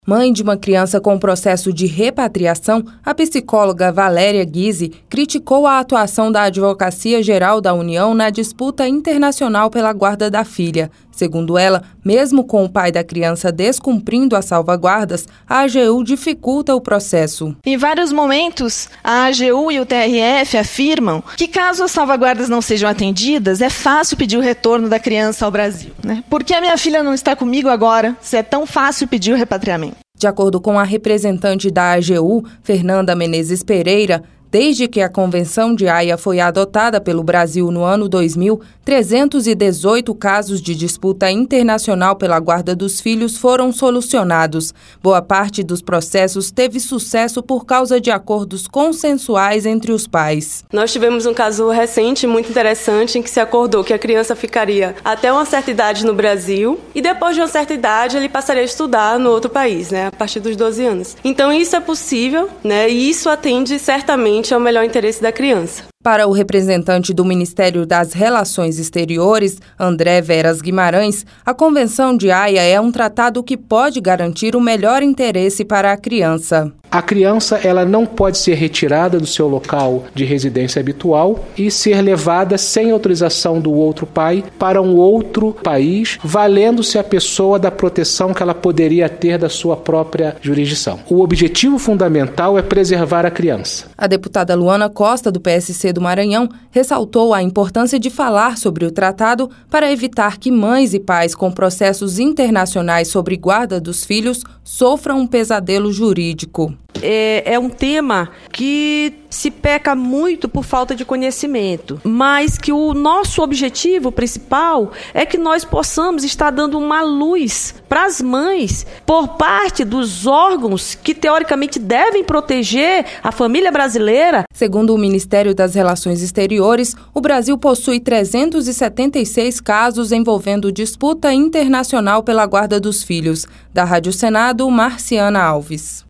Mãe de uma criança com processo de repatriação, a psicóloga Valéria Guise criticou a atuação da Advocacia Geral da União na disputa internacional pela guarda da filha. Segundo ela, mesmo com o pai da criança descumprindo as salvaguardas, a AGU dificulta o processo. Em vários momentos, a AGU e o TRF afirmam que caso as salvaguardas não sejam atendidas, é fácil pedir o retorno da criança ao Brasil, né? Por que a minha filha não está comigo agora, se é tão fácil pedir o repatriamento? De acordo com a representante da AGU, Fernanda Menezes Pereira, desde que a Convenção de Haia foi adotada pelo Brasil no ano 2000, 318 casos de disputa internacional pela guarda dos filhos foram solucionados. Boa parte dos processos teve sucesso por causa de acordos consensuais entre os pais. Nós tivemos um caso recente muito interessante em que se acordou que a criança ficaria até uma certa idade no Brasil e depois de uma certa idade ele passaria a estudar no outro país, a partir dos 12 anos. Então isso é possível, e isso atende certamente ao melhor interesse da criança. Para o representante do Ministério das Relações Exteriores, André Veras Guimarães, a Convenção de Haia é um tratado que pode garantir o melhor interesse para a criança. A criança ela não pode ser retirada do seu local de residência habitual e ser levada sem autorização do outro pai para um outro país, valendo-se a pessoa da proteção que ela poderia ter da sua própria jurisdição. O objetivo fundamental é preservar a criança. A deputada Luana Costa, do PSC do Maranhão, ressaltou a importância de falar sobre o tratado para evitar que mães e pais com processos internacionais sobre guarda dos filhos sofram um pesadelo jurídico. É um tema que se peca muito por falta de conhecimento, mas que o nosso objetivo principal é que nós possamos estar dando uma luz para as mães por parte dos órgãos que teoricamente devem proteger a família brasileira. Segundo o Ministério das Relações Exteriores, o Brasil possui 376 casos envolvendo disputa internacional pela guarda dos filhos. Da Rádio Senado, Marciana Alves.